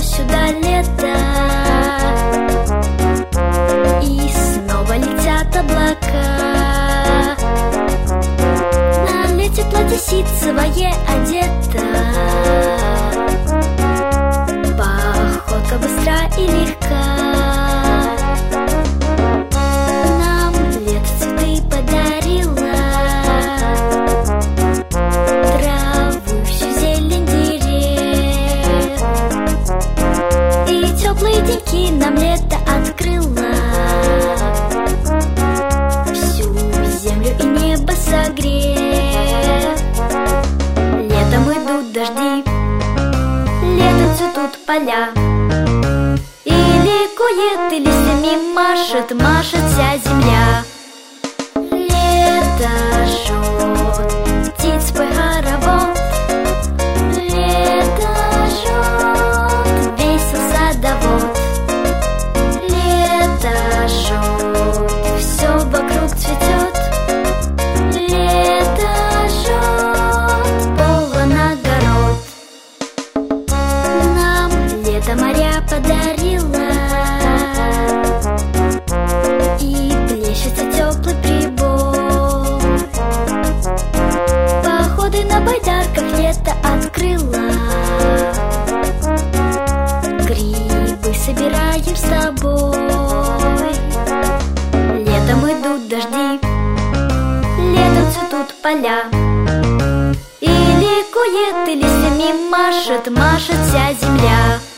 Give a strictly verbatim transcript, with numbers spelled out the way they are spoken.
сюда лето, и снова летят облака. На лете платье ситцевое одето, походка быстра и легка. Нам лето цветы подарила, траву, всю зелень дерев, и теплые деньки нам лето открыла, всю землю и небо согрев. Летом идут дожди, летом цветут поля, и ликует, и листьями машет, машет вся земля. Лето жжет птиц пой хоровод, лето жжет весел садовод. Лето жжет, все вокруг цветет, лето жжет, полон огород. Нам лето моря подарила, и плещется теплый прибой. Походы на байдарках лето открыла, грибы собираем с тобой. Летом идут дожди, летом цветут поля, и ликует, и листьями машет, машет вся земля.